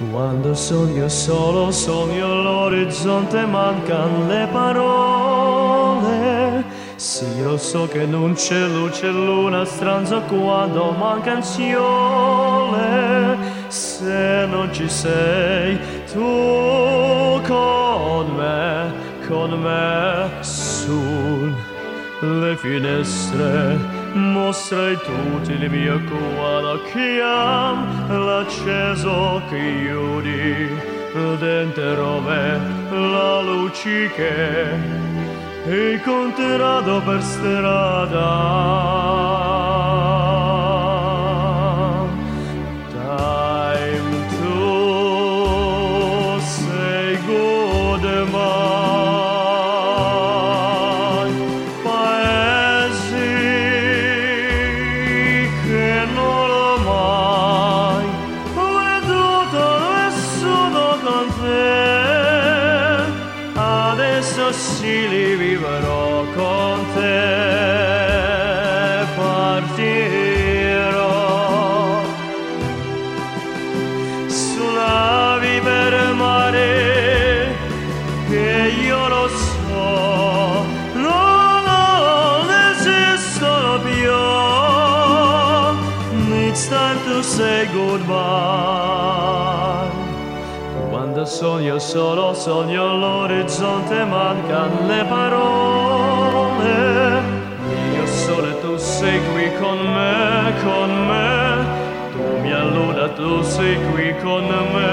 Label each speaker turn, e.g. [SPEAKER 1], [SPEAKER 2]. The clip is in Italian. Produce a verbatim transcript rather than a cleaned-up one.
[SPEAKER 1] Quando sogno solo, sogno l'orizzonte, mancano le parole. Sì, lo so che non c'è luce, luna, stranzo quando mancan sole. Se non ci sei tu con me, con me sulle finestre, mostrai tutti il mio cuore che am l'acceso che chiudi dentro me la luce che incontrato per strada. Time tu sei good mai paesi che non l'ho mai veduto nessuno con te. Adesso sì li vivrò con te, partirò sulla per mare che io lo so non esistono più. It's time to say goodbye. Quando sogno solo, sogno l'orizzonte, mancano le parole. Io solo, tu sei qui con me, con me. Tu mi alluda, tu sei qui con me.